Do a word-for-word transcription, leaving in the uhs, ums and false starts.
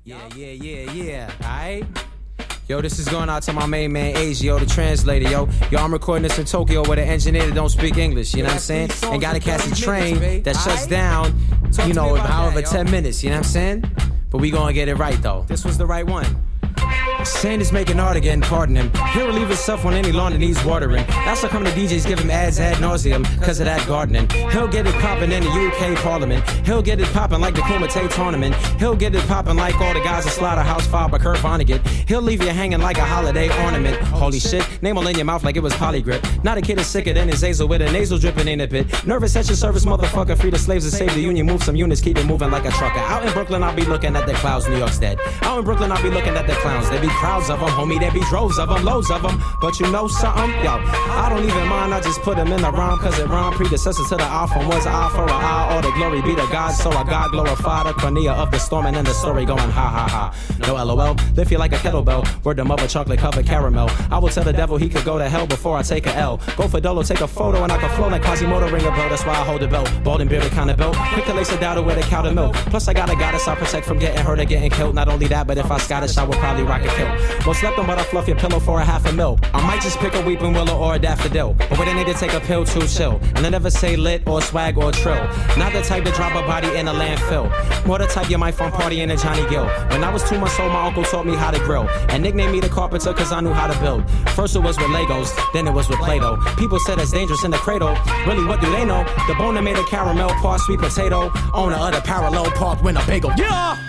Yeah, yeah, yeah, yeah, alright? Yo, this is going out to my main man, Azio, the translator, yo. Yo, I'm recording this in Tokyo with an engineer that don't speak English, you know what I'm saying? And gotta catch a train that shuts down, you know, however, ten minutes, you know what I'm saying? But we gonna get it right, though. This was the right one. Saying is making art again, pardon him. He'll relieve himself on any lawn that needs watering. That's how come the D Js give him ads ad nauseum, cause of that gardening. He'll get it poppin' in the U K Parliament. He'll get it poppin' like the Kumite tournament. He'll get it poppin' like all the guys in Slaughterhouse Five by Kurt Vonnegut. He'll leave you hanging like a holiday ornament. Holy shit, name all in your mouth like it was polygrip. Not a kid is sicker than his Azel with a nasal dripping in a bit. Nervous at your service, motherfucker. Free the slaves and save the union. Move some units, keep it moving like a trucker. Out in Brooklyn, I'll be looking at the clouds. New York's dead. Out in Brooklyn, I'll be looking at the clowns. They be crowds of them, homie, there be droves of them, loads of them. But you know something? Yo, I don't even mind, I just put them in the rhyme, cause it rhyme. Predecessor to the iPhone was an eye for an eye. All the glory be to God, so I God glorify the cornea of the storm, and then the story going ha ha ha. No LOL, lift you like a kettlebell. Word to mother, chocolate covered caramel. I will tell the devil he could go to hell before I take a L. Go for Dolo, take a photo, and I can flow like Quasimodo, ring a bell. That's why I hold the belt. Bald and bearded kind of belt. Quick to lace a dowder with a cow to milk. Plus I got a goddess I protect from getting hurt or getting killed. Not only that, but if I Scottish, I would probably rock a kill. Most slept on, but I fluff your pillow for a half a mil. I might just pick a weeping willow or a daffodil. But when I need to take a pill to chill. And I never say lit or swag or trill. Not the type to drop a body in a landfill. More the type you might find partying in Johnny Gill. When I was two months old, my uncle taught me how to grill. And nicknamed me the carpenter cause I knew how to build. First it was with Legos, then it was with Play-Doh. People said it's dangerous in the cradle. Really, what do they know? The boner made a caramel, part sweet potato. Owner of the parallel park Winnebago. Yeah!